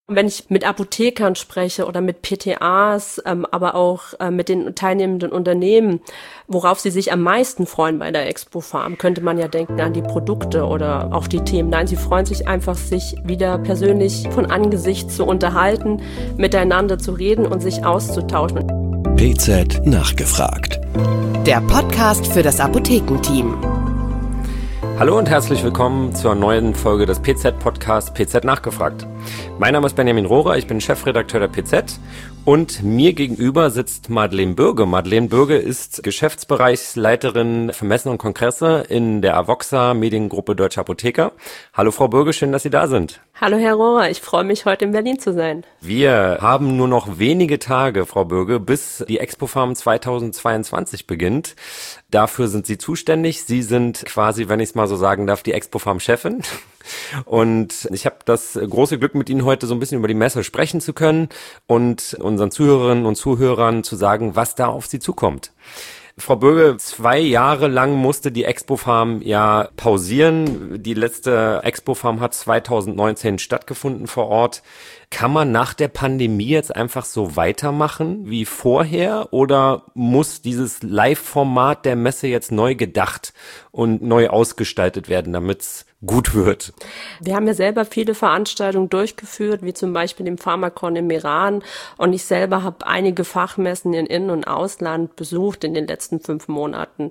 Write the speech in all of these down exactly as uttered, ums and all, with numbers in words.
Wenn ich mit Apothekern spreche oder mit P T As, ähm, aber auch äh, mit den teilnehmenden Unternehmen, worauf sie sich am meisten freuen bei der Expo Pharm, könnte man ja denken an die Produkte oder auch die Themen. Nein, sie freuen sich einfach, sich wieder persönlich von Angesicht zu unterhalten, miteinander zu reden und sich auszutauschen. P Z nachgefragt. Der Podcast für das Apothekenteam. Hallo und herzlich willkommen zur neuen Folge des P Z-Podcasts P Z nachgefragt. Mein Name ist Benjamin Rohrer, ich bin Chefredakteur der P Z und mir gegenüber sitzt Madeleine Bürge. Madeleine Bürge ist Geschäftsbereichsleiterin für Messen und Kongresse in der Avoxa Mediengruppe Deutsche Apotheker. Hallo Frau Bürge, schön, dass Sie da sind. Hallo Herr Rohrer, ich freue mich, heute in Berlin zu sein. Wir haben nur noch wenige Tage, Frau Bürge, bis die Expo Pharm zweitausendzweiundzwanzig beginnt. Dafür sind Sie zuständig. Sie sind quasi, wenn ich es mal so sagen darf, die Expo Pharm Chefin. Und ich habe das große Glück, mit Ihnen heute so ein bisschen über die Messe sprechen zu können und unseren Zuhörerinnen und Zuhörern zu sagen, was da auf Sie zukommt. Frau Bürge, zwei Jahre lang musste die Expo Pharm ja pausieren. Die letzte Expo Pharm hat zweitausendneunzehn stattgefunden vor Ort. Kann man nach der Pandemie jetzt einfach so weitermachen wie vorher oder muss dieses Live-Format der Messe jetzt neu gedacht und neu ausgestaltet werden, damit es gut wird? Wir haben ja selber viele Veranstaltungen durchgeführt, wie zum Beispiel den Pharmakon im Iran. Und ich selber habe einige Fachmessen in In- und Ausland besucht in den letzten fünf Monaten.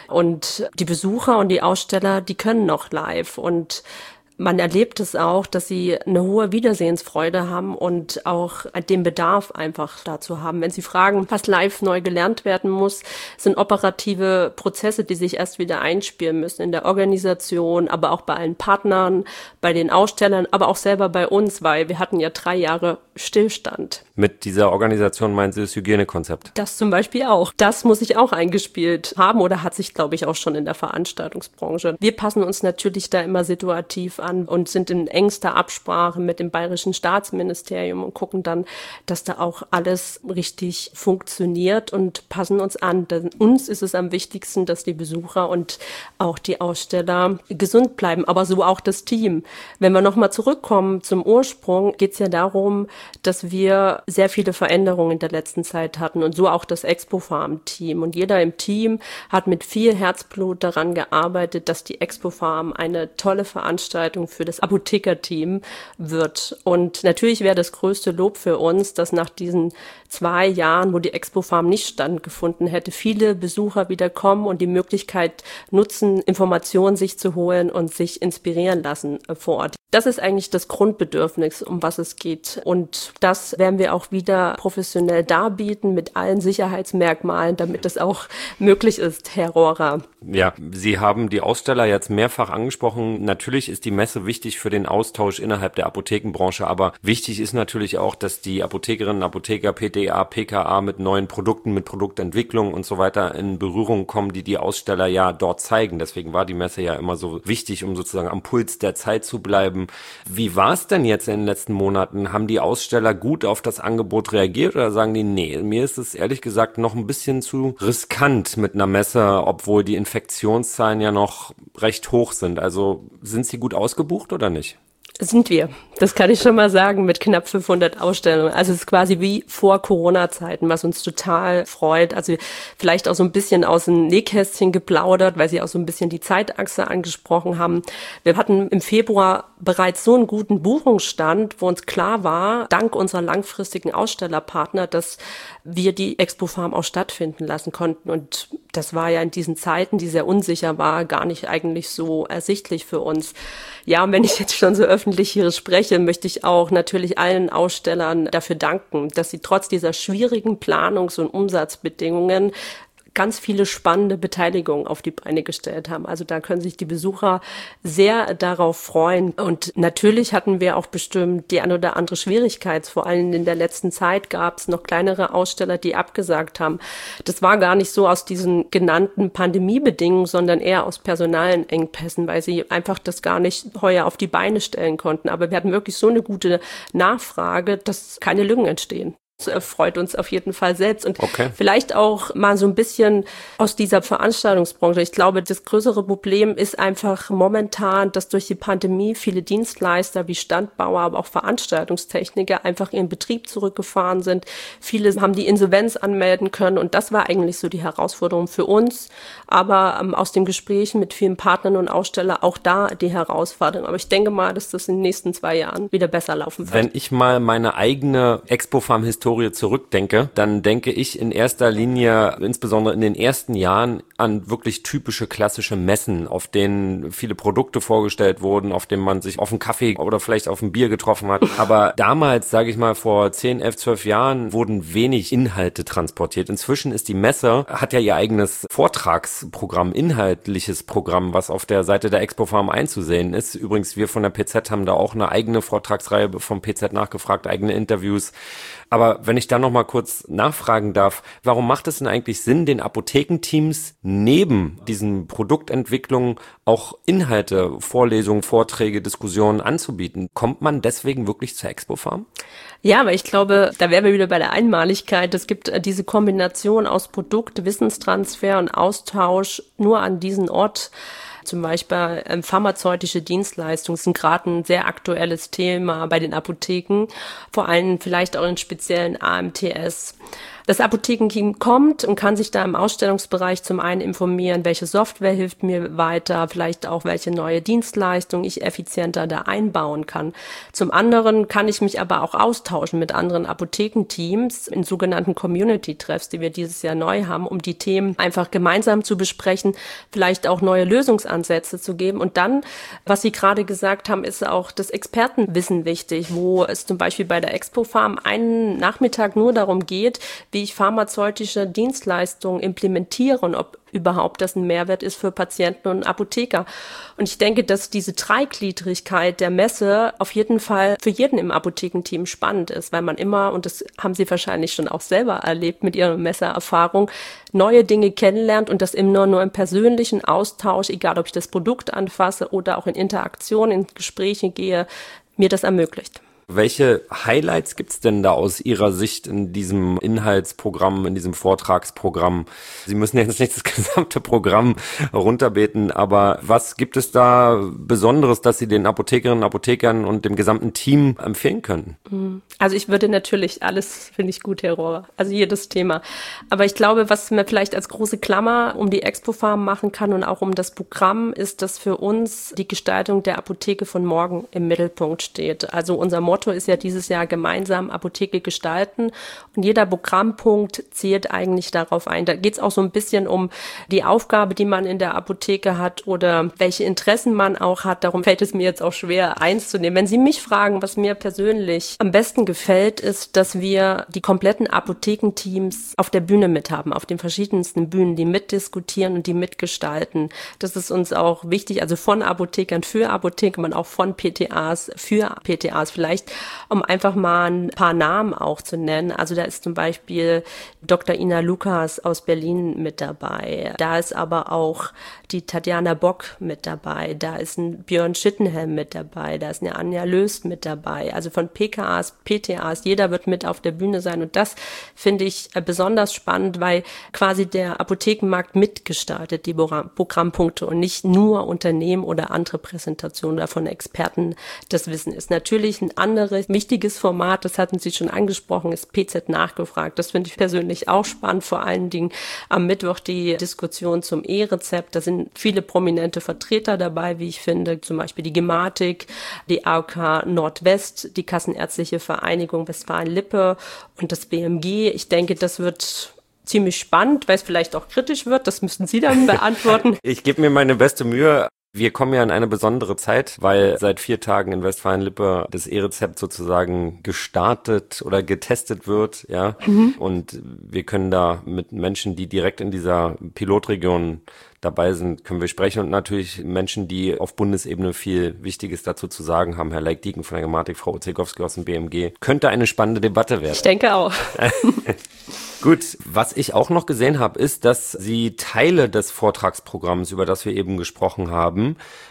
Und die Besucher und die Aussteller, die können noch live. Und man erlebt es auch, dass sie eine hohe Wiedersehensfreude haben und auch den Bedarf einfach dazu haben. Wenn Sie fragen, was live neu gelernt werden muss, sind operative Prozesse, die sich erst wieder einspielen müssen in der Organisation, aber auch bei allen Partnern, bei den Ausstellern, aber auch selber bei uns, weil wir hatten ja drei Jahre Stillstand. Mit dieser Organisation meinen Sie das Hygienekonzept? Das zum Beispiel auch. Das muss sich auch eingespielt haben oder hat sich, glaube ich, auch schon in der Veranstaltungsbranche. Wir passen uns natürlich da immer situativ an und sind in engster Absprache mit dem Bayerischen Staatsministerium und gucken dann, dass da auch alles richtig funktioniert und passen uns an. Denn uns ist es am wichtigsten, dass die Besucher und auch die Aussteller gesund bleiben, aber so auch das Team. Wenn wir nochmal zurückkommen zum Ursprung, geht es ja darum, dass wir sehr viele Veränderungen in der letzten Zeit hatten und so auch das Expo Pharm Team. Und jeder im Team hat mit viel Herzblut daran gearbeitet, dass die Expo Pharm eine tolle Veranstaltung für das Apothekerteam wird. Und natürlich wäre das größte Lob für uns, dass nach diesen zwei Jahren, wo die Expo Pharm nicht stattgefunden hätte, viele Besucher wieder kommen und die Möglichkeit nutzen, Informationen sich zu holen und sich inspirieren lassen vor Ort. Das ist eigentlich das Grundbedürfnis, um was es geht. Und das werden wir auch wieder professionell darbieten mit allen Sicherheitsmerkmalen, damit es auch möglich ist, Herr Rohrer. Ja, Sie haben die Aussteller jetzt mehrfach angesprochen. Natürlich ist die Messe wichtig für den Austausch innerhalb der Apothekenbranche, aber wichtig ist natürlich auch, dass die Apothekerinnen, Apotheker, P D A, P K A mit neuen Produkten, mit Produktentwicklung und so weiter in Berührung kommen, die die Aussteller ja dort zeigen. Deswegen war die Messe ja immer so wichtig, um sozusagen am Puls der Zeit zu bleiben. Wie war es denn jetzt in den letzten Monaten? Haben die Aussteller gut auf das Angebot reagiert oder sagen die, nee, mir ist es ehrlich gesagt noch ein bisschen zu riskant mit einer Messe, obwohl die Infektionszahlen ja noch recht hoch sind. Also sind sie gut ausgebucht oder nicht? Sind wir. Das kann ich schon mal sagen, mit knapp fünfhundert Ausstellungen. Also es ist quasi wie vor Corona-Zeiten, was uns total freut. Also vielleicht auch so ein bisschen aus dem Nähkästchen geplaudert, weil Sie auch so ein bisschen die Zeitachse angesprochen haben. Wir hatten im Februar bereits so einen guten Buchungsstand, wo uns klar war, dank unserer langfristigen Ausstellerpartner, dass wir die Expo Pharm auch stattfinden lassen konnten. Und das war ja in diesen Zeiten, die sehr unsicher war, gar nicht eigentlich so ersichtlich für uns. Ja, und wenn ich jetzt schon so öffentlich hier spreche, möchte ich auch natürlich allen Ausstellern dafür danken, dass sie trotz dieser schwierigen Planungs- und Umsatzbedingungen ganz viele spannende Beteiligungen auf die Beine gestellt haben. Also da können sich die Besucher sehr darauf freuen. Und natürlich hatten wir auch bestimmt die ein oder andere Schwierigkeit. Vor allem in der letzten Zeit gab es noch kleinere Aussteller, die abgesagt haben. Das war gar nicht so aus diesen genannten Pandemiebedingungen, sondern eher aus personalen Engpässen, weil sie einfach das gar nicht heuer auf die Beine stellen konnten. Aber wir hatten wirklich so eine gute Nachfrage, dass keine Lücken entstehen. Das freut uns auf jeden Fall selbst. Und okay. vielleicht auch mal so ein bisschen aus dieser Veranstaltungsbranche. Ich glaube, das größere Problem ist einfach momentan, dass durch die Pandemie viele Dienstleister wie Standbauer, aber auch Veranstaltungstechniker einfach ihren Betrieb zurückgefahren sind. Viele haben die Insolvenz anmelden können und das war eigentlich so die Herausforderung für uns. Aber ähm, aus den Gesprächen mit vielen Partnern und Ausstellern auch da die Herausforderung. Aber ich denke mal, dass das in den nächsten zwei Jahren wieder besser laufen wird. Wenn ich mal meine eigene Expofarm-Historie zurückdenke, dann denke ich in erster Linie, insbesondere in den ersten Jahren, an wirklich typische klassische Messen, auf denen viele Produkte vorgestellt wurden, auf denen man sich auf einen Kaffee oder vielleicht auf ein Bier getroffen hat. Aber damals, sage ich mal, vor zehn, elf, zwölf Jahren wurden wenig Inhalte transportiert. Inzwischen ist die Messe, hat ja ihr eigenes Vortragsprogramm, inhaltliches Programm, was auf der Seite der Expofarm einzusehen ist. Übrigens, wir von der P Z haben da auch eine eigene Vortragsreihe vom P Z nachgefragt, eigene Interviews. Aber wenn ich da noch mal kurz nachfragen darf, warum macht es denn eigentlich Sinn, den Apothekenteams neben diesen Produktentwicklungen auch Inhalte, Vorlesungen, Vorträge, Diskussionen anzubieten? Kommt man deswegen wirklich zur Expofarm? Ja, aber ich glaube, da wären wir wieder bei der Einmaligkeit. Es gibt diese Kombination aus Produkt, Wissenstransfer und Austausch nur an diesen Ort. Zum Beispiel ähm, pharmazeutische Dienstleistungen sind gerade ein sehr aktuelles Thema bei den Apotheken, vor allem vielleicht auch in speziellen A M T S. Das Apothekenteam kommt und kann sich da im Ausstellungsbereich zum einen informieren, welche Software hilft mir weiter, vielleicht auch welche neue Dienstleistung ich effizienter da einbauen kann. Zum anderen kann ich mich aber auch austauschen mit anderen Apothekenteams in sogenannten Community-Treffs, die wir dieses Jahr neu haben, um die Themen einfach gemeinsam zu besprechen, vielleicht auch neue Lösungsansätze zu geben. Und dann, was Sie gerade gesagt haben, ist auch das Expertenwissen wichtig, wo es zum Beispiel bei der Expofarm einen Nachmittag nur darum geht, wie ich pharmazeutische Dienstleistungen implementiere und ob überhaupt das ein Mehrwert ist für Patienten und Apotheker. Und ich denke, dass diese Dreigliedrigkeit der Messe auf jeden Fall für jeden im Apothekenteam spannend ist, weil man immer, und das haben Sie wahrscheinlich schon auch selber erlebt mit Ihrer Messeerfahrung, neue Dinge kennenlernt und das immer nur im persönlichen Austausch, egal ob ich das Produkt anfasse oder auch in Interaktion, in Gespräche gehe, mir das ermöglicht. Welche Highlights gibt's denn da aus Ihrer Sicht in diesem Inhaltsprogramm, in diesem Vortragsprogramm? Sie müssen jetzt nicht das gesamte Programm runterbeten, aber was gibt es da Besonderes, dass Sie den Apothekerinnen, Apothekern und dem gesamten Team empfehlen können? Also ich würde natürlich alles, finde ich gut, Herr Rohrer, also jedes Thema. Aber ich glaube, was man vielleicht als große Klammer um die Expofarm machen kann und auch um das Programm, ist, dass für uns die Gestaltung der Apotheke von morgen im Mittelpunkt steht. Also unser Motto ist ja dieses Jahr gemeinsam Apotheke gestalten und jeder Programmpunkt zählt eigentlich darauf ein. Da geht es auch so ein bisschen um die Aufgabe, die man in der Apotheke hat oder welche Interessen man auch hat. Darum fällt es mir jetzt auch schwer, eins zu nehmen. Wenn Sie mich fragen, was mir persönlich am besten gefällt, ist, dass wir die kompletten Apothekenteams auf der Bühne mit haben, auf den verschiedensten Bühnen, die mitdiskutieren und die mitgestalten. Das ist uns auch wichtig, also von Apothekern für Apotheker, man auch von P T As für P T As. Vielleicht um einfach mal ein paar Namen auch zu nennen. Also da ist zum Beispiel Doktor Ina Lukas aus Berlin mit dabei. Da ist aber auch die Tatjana Bock mit dabei. Da ist ein Björn Schittenhelm mit dabei. Da ist eine Anja Löst mit dabei. Also von P K As, P T As, jeder wird mit auf der Bühne sein. Und das finde ich besonders spannend, weil quasi der Apothekenmarkt mitgestaltet, die Programmpunkte und nicht nur Unternehmen oder andere Präsentationen oder von Experten das Wissen ist. Natürlich ein anderes wichtiges Format, das hatten Sie schon angesprochen, ist P Z nachgefragt. Das finde ich persönlich auch spannend, vor allen Dingen am Mittwoch die Diskussion zum E-Rezept. Da sind viele prominente Vertreter dabei, wie ich finde, zum Beispiel die Gematik, die A O K Nordwest, die Kassenärztliche Vereinigung Westfalen-Lippe und das B M G. Ich denke, das wird ziemlich spannend, weil es vielleicht auch kritisch wird. Das müssen Sie dann beantworten. Ich gebe mir meine beste Mühe. Wir kommen ja in eine besondere Zeit, weil seit vier Tagen in Westfalen-Lippe das E-Rezept sozusagen gestartet oder getestet wird, ja. Mhm. Und wir können da mit Menschen, die direkt in dieser Pilotregion dabei sind, können wir sprechen und natürlich Menschen, die auf Bundesebene viel Wichtiges dazu zu sagen haben. Herr Leik-Dieken von der Gematik, Frau Ozegowski aus dem B M G. Könnte eine spannende Debatte werden. Ich denke auch. Gut, was ich auch noch gesehen habe, ist, dass Sie Teile des Vortragsprogramms, über das wir eben gesprochen haben,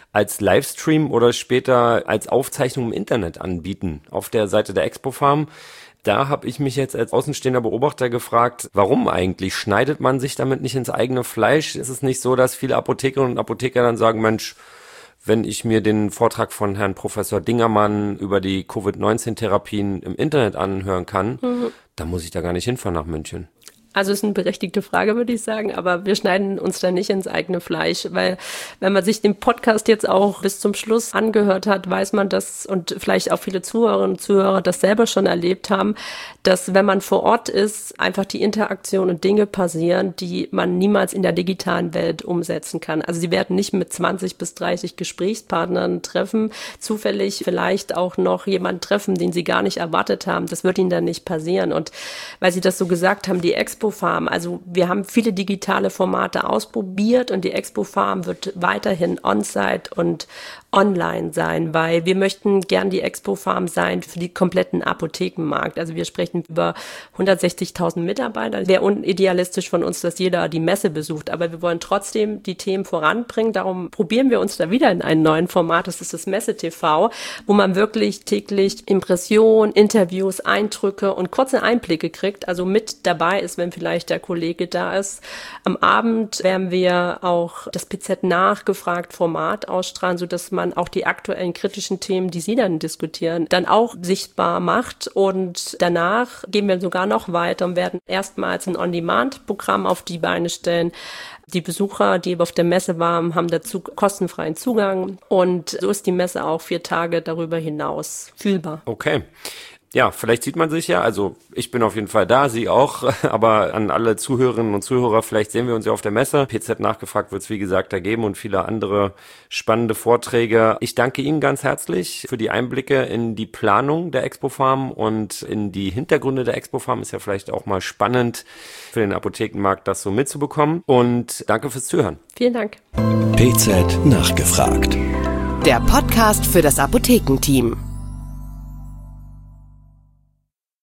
als Livestream oder später als Aufzeichnung im Internet anbieten auf der Seite der Expo-Farm. Da habe ich mich jetzt als außenstehender Beobachter gefragt, warum eigentlich? Schneidet man sich damit nicht ins eigene Fleisch? Ist es nicht so, dass viele Apothekerinnen und Apotheker dann sagen, Mensch, wenn ich mir den Vortrag von Herrn Professor Dingermann über die Covid neunzehn Therapien im Internet anhören kann, mhm. dann muss ich da gar nicht hinfahren nach München? Also ist eine berechtigte Frage, würde ich sagen, aber wir schneiden uns da nicht ins eigene Fleisch, weil wenn man sich den Podcast jetzt auch bis zum Schluss angehört hat, weiß man das, und vielleicht auch viele Zuhörerinnen und Zuhörer das selber schon erlebt haben, dass wenn man vor Ort ist, einfach die Interaktion und Dinge passieren, die man niemals in der digitalen Welt umsetzen kann. Also sie werden nicht mit zwanzig bis dreißig Gesprächspartnern treffen, zufällig vielleicht auch noch jemanden treffen, den sie gar nicht erwartet haben. Das wird ihnen dann nicht passieren. Und weil Sie das so gesagt haben, die Expo Expo-Farm. Also wir haben viele digitale Formate ausprobiert und die Expo-Farm wird weiterhin on-site und online sein, weil wir möchten gern die Expo-Farm sein für die kompletten Apothekenmarkt. Also wir sprechen über hundertsechzigtausend Mitarbeiter. Wäre unidealistisch von uns, dass jeder die Messe besucht, aber wir wollen trotzdem die Themen voranbringen. Darum probieren wir uns da wieder in einem neuen Format. Das ist das Messe-T V, wo man wirklich täglich Impressionen, Interviews, Eindrücke und kurze Einblicke kriegt. Also mit dabei ist, wenn vielleicht der Kollege da ist. Am Abend werden wir auch das P Z nachgefragt Format ausstrahlen, sodass man man auch die aktuellen kritischen Themen, die Sie dann diskutieren, dann auch sichtbar macht. Und danach gehen wir sogar noch weiter und werden erstmals ein On-Demand-Programm auf die Beine stellen. Die Besucher, die auf der Messe waren, haben dazu kostenfreien Zugang. Und so ist die Messe auch vier Tage darüber hinaus fühlbar. Okay. Ja, vielleicht sieht man sich ja, also ich bin auf jeden Fall da, Sie auch, aber an alle Zuhörerinnen und Zuhörer, vielleicht sehen wir uns ja auf der Messe. P Z nachgefragt wird es wie gesagt da geben und viele andere spannende Vorträge. Ich danke Ihnen ganz herzlich für die Einblicke in die Planung der Expo-Farm und in die Hintergründe der Expo-Farm. Ist ja vielleicht auch mal spannend für den Apothekenmarkt, das so mitzubekommen. Und danke fürs Zuhören. Vielen Dank. P Z nachgefragt. Der Podcast für das Apothekenteam.